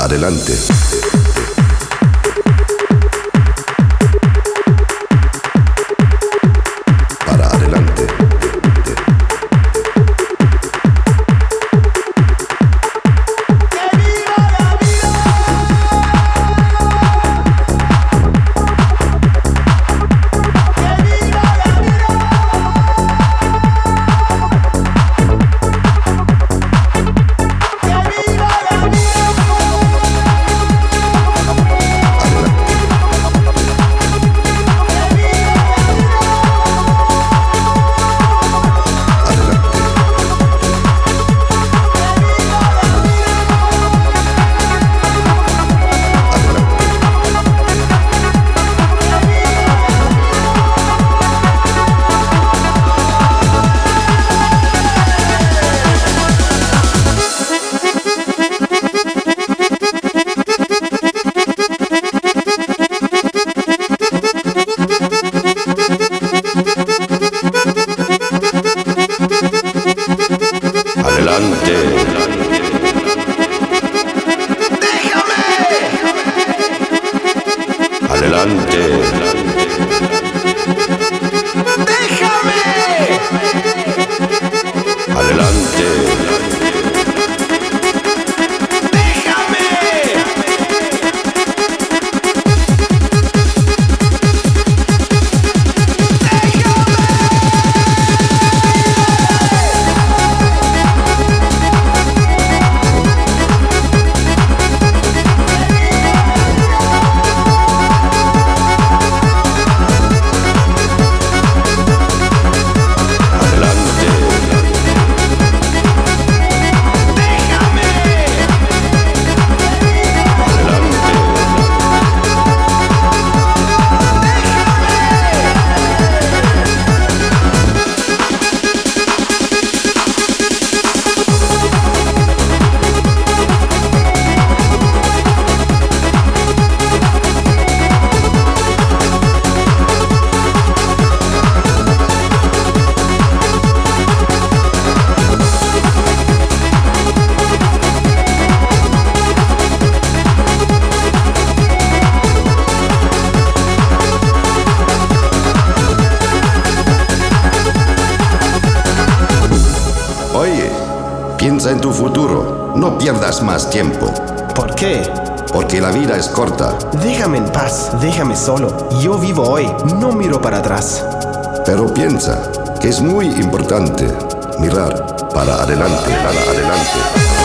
adelante. Para adelante. Piensa en tu futuro, no pierdas más tiempo. ¿Por qué? Porque la vida es corta. Déjame en paz, déjame solo. Yo vivo hoy, no miro para atrás. Pero piensa que es muy importante mirar para adelante, para adelante.